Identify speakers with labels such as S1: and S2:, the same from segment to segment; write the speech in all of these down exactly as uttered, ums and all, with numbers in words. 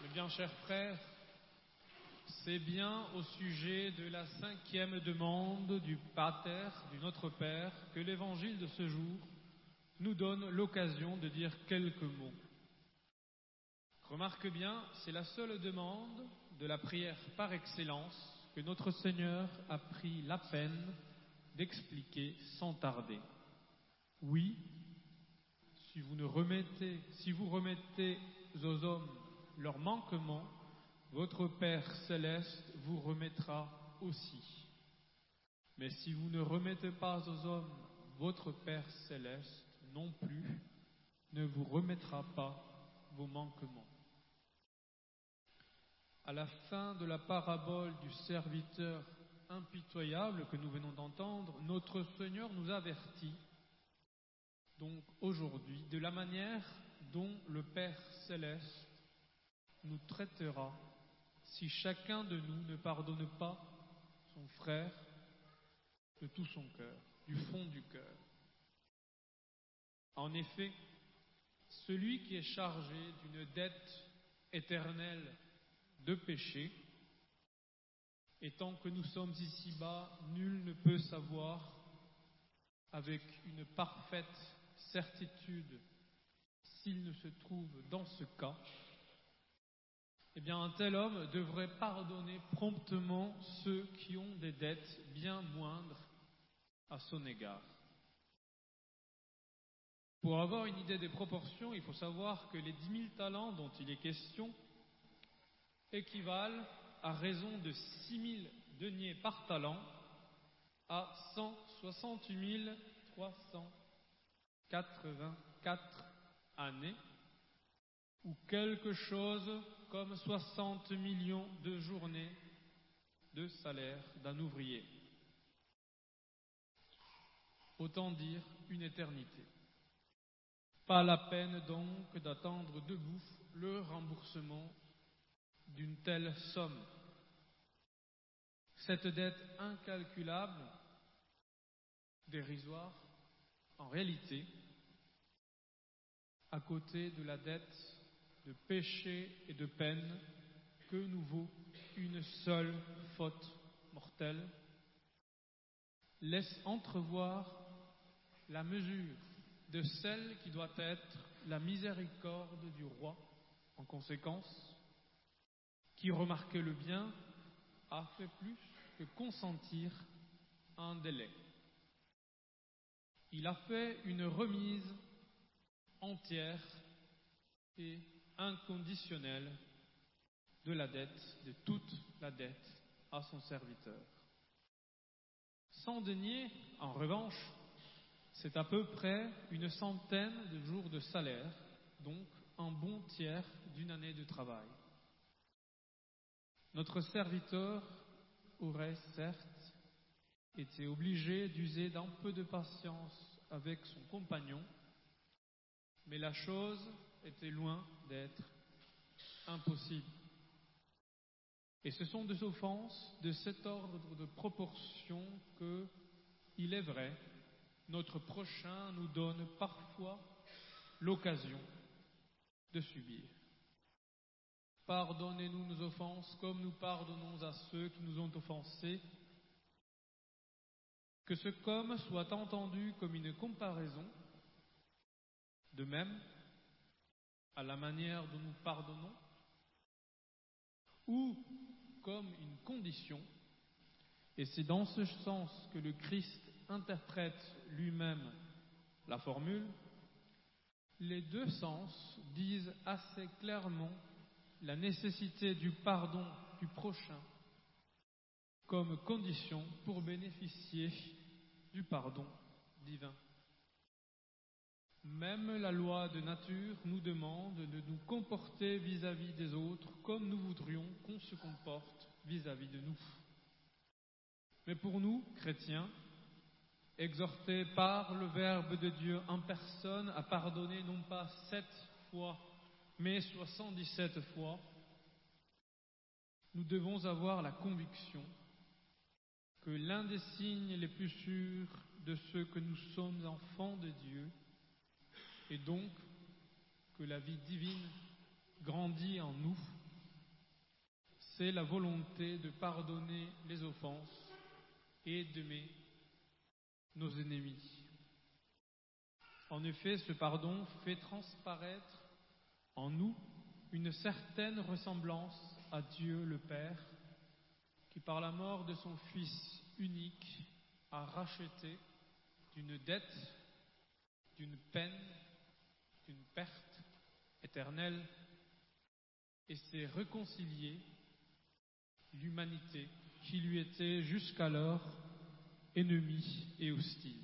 S1: Eh bien, chers frères, c'est bien au sujet de la cinquième demande du Pater, du Notre Père, que l'Évangile de ce jour nous donne l'occasion de dire quelques mots. Remarque bien, c'est la seule demande de la prière par excellence que notre Seigneur a pris la peine d'expliquer sans tarder. Oui, si vous ne remettez, si vous remettez aux hommes leurs manquements, votre Père céleste vous remettra aussi. Mais si vous ne remettez pas aux hommes, votre Père céleste non plus ne vous remettra pas vos manquements. À la fin de la parabole du serviteur impitoyable que nous venons d'entendre, notre Seigneur nous avertit donc aujourd'hui de la manière dont le Père céleste nous traitera si chacun de nous ne pardonne pas son frère de tout son cœur, du fond du cœur. En effet, celui qui est chargé d'une dette éternelle de péché, et tant que nous sommes ici-bas, nul ne peut savoir avec une parfaite certitude s'il ne se trouve dans ce cas, eh bien un tel homme devrait pardonner promptement ceux qui ont des dettes bien moindres à son égard. Pour avoir une idée des proportions, il faut savoir que les dix mille talents dont il est question équivalent à raison de six mille deniers par talent à cent soixante-huit mille trois cent quatre-vingt-quatre années, ou quelque chose comme soixante millions de journées de salaire d'un ouvrier. Autant dire une éternité. Pas la peine donc d'attendre debout le remboursement d'une telle somme. Cette dette incalculable, dérisoire, en réalité, à côté de la dette de péché et de peine que nous vaut une seule faute mortelle, laisse entrevoir la mesure de celle qui doit être la miséricorde du roi. En conséquence, qui remarquait le bien, a fait plus que consentir à un délai. Il a fait une remise entière et inconditionnelle de la dette, de toute la dette à son serviteur. Cent deniers, en revanche, c'est à peu près une centaine de jours de salaire, donc un bon tiers d'une année de travail. Notre serviteur aurait certes été obligé d'user d'un peu de patience avec son compagnon, mais la chose était loin d'être impossible. Et ce sont des offenses de cet ordre de proportion que, il est vrai, notre prochain nous donne parfois l'occasion de subir. Pardonnez-nous nos offenses comme nous pardonnons à ceux qui nous ont offensés. Que ce comme soit entendu comme une comparaison, de même, à la manière dont nous pardonnons, ou comme une condition, et c'est dans ce sens que le Christ interprète lui-même la formule. Les deux sens disent assez clairement la nécessité du pardon du prochain comme condition pour bénéficier du pardon divin. Même la loi de nature nous demande de nous comporter vis-à-vis des autres comme nous voudrions qu'on se comporte vis-à-vis de nous. Mais pour nous, chrétiens, exhortés par le Verbe de Dieu en personne à pardonner non pas sept fois, mais soixante-dix-sept fois, nous devons avoir la conviction que l'un des signes les plus sûrs de ce que nous sommes enfants de Dieu, et donc que la vie divine grandit en nous, c'est la volonté de pardonner les offenses et d'aimer nos ennemis. En effet, ce pardon fait transparaître en nous une certaine ressemblance à Dieu le Père, qui par la mort de son Fils unique a racheté d'une dette, d'une peine, d'une perte éternelle, et s'est réconcilié l'humanité qui lui était jusqu'alors ennemie et hostile.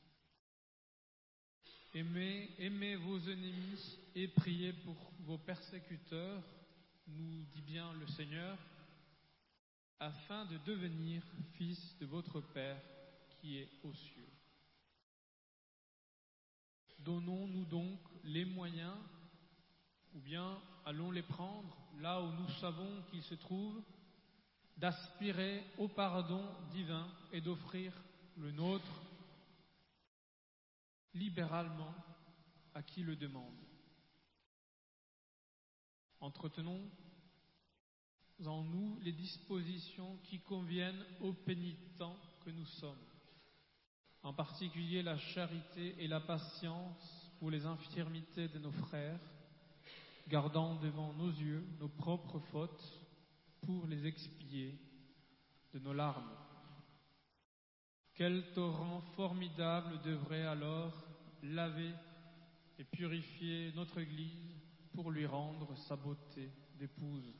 S1: Aimez, aimez vos ennemis et priez pour vos persécuteurs, nous dit bien le Seigneur, afin de devenir fils de votre Père qui est aux cieux. Donnons-nous donc les moyens, ou bien allons les prendre là où nous savons qu'ils se trouvent, d'aspirer au pardon divin et d'offrir le nôtre libéralement à qui le demande. Entretenons en nous les dispositions qui conviennent aux pénitents que nous sommes, en particulier la charité et la patience pour les infirmités de nos frères, gardant devant nos yeux nos propres fautes pour les expier de nos larmes. Quel torrent formidable devrait alors laver et purifier notre Église pour lui rendre sa beauté d'épouse.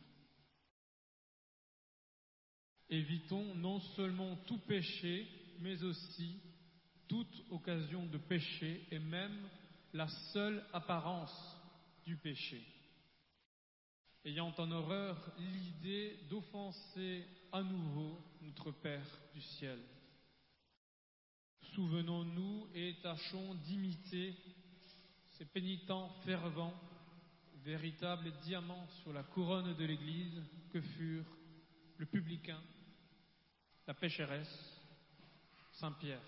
S1: Évitons non seulement tout péché, mais aussi toute occasion de péché et même la seule apparence du péché, ayant en horreur l'idée d'offenser à nouveau notre Père du ciel. Souvenons-nous et tâchons d'imiter ces pénitents fervents, véritables diamants sur la couronne de l'Église que furent le publicain, la pécheresse, Saint Pierre.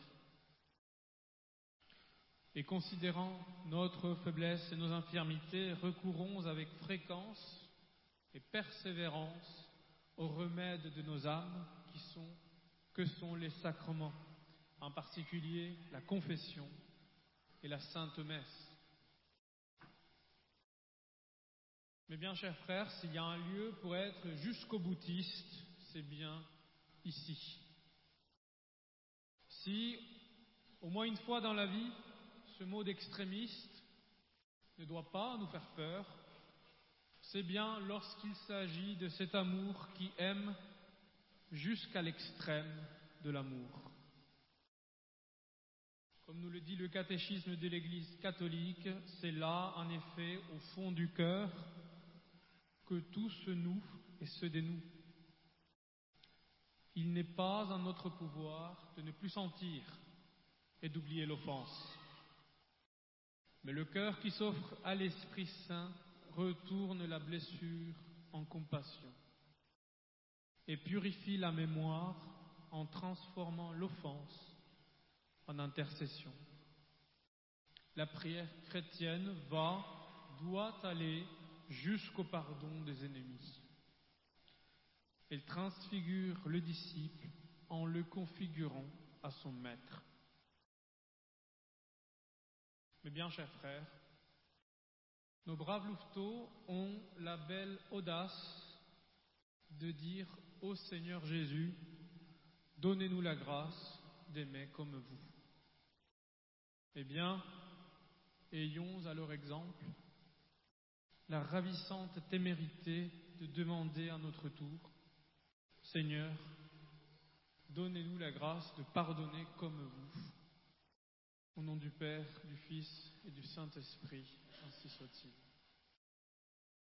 S1: Et considérant notre faiblesse et nos infirmités, recourons avec fréquence et persévérance aux remèdes de nos âmes qui sont, que sont les sacrements, en particulier la confession et la Sainte Messe. Mais bien, chers frères, s'il y a un lieu pour être jusqu'au boutiste, c'est bien ici. Si, au moins une fois dans la vie, ce mot d'extrémiste ne doit pas nous faire peur, c'est bien lorsqu'il s'agit de cet amour qui aime jusqu'à l'extrême de l'amour. Comme nous le dit le catéchisme de l'Église catholique, c'est là, en effet, au fond du cœur, que tout se noue et se dénoue. Il n'est pas en notre pouvoir de ne plus sentir et d'oublier l'offense. Mais le cœur qui s'offre à l'Esprit Saint retourne la blessure en compassion et purifie la mémoire en transformant l'offense en intercession. La prière chrétienne va, doit aller jusqu'au pardon des ennemis. Elle transfigure le disciple en le configurant à son maître. Mais bien, chers frères, nos braves louveteaux ont la belle audace de dire au Seigneur Jésus, donnez-nous la grâce d'aimer comme vous. Eh bien, ayons à leur exemple la ravissante témérité de demander à notre tour, Seigneur, donnez-nous la grâce de pardonner comme vous. Au nom du Père, du Fils et du Saint-Esprit, ainsi soit-il.